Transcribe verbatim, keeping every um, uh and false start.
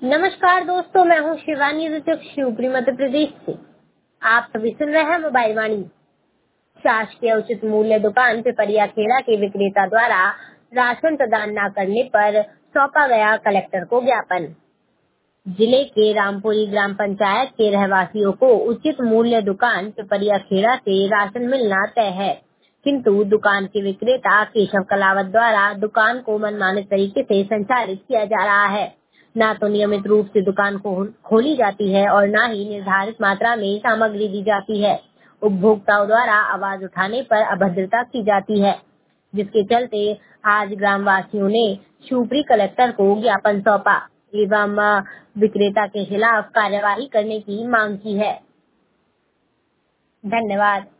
नमस्कार दोस्तों, मैं हूँ शिवानी ऋतिक शिवपुरी मध्य प्रदेश से। आप सभी सुन रहे हैं मोबाइल वाणी। शासकीय उचित मूल्य दुकान पिपरिया खेड़ा के विक्रेता द्वारा राशन प्रदान न करने पर सौंपा गया कलेक्टर को ज्ञापन। जिले के रामपुरी ग्राम पंचायत के रहवासियों को उचित मूल्य दुकान पिपरिया खेड़ा से राशन मिलना तय है, किंतु दुकान के विक्रेता केशव कलावत द्वारा दुकान को मनमाने तरीके से संचालित किया जा रहा है। न तो नियमित रूप से दुकान को खोली जाती है और न ही निर्धारित मात्रा में सामग्री दी जाती है। उपभोक्ताओं द्वारा आवाज उठाने पर अभद्रता की जाती है, जिसके चलते आज ग्रामवासियों ने शिवपुरी कलेक्टर को ज्ञापन सौंपा एवं विक्रेता के खिलाफ कार्यवाही करने की मांग की है। धन्यवाद।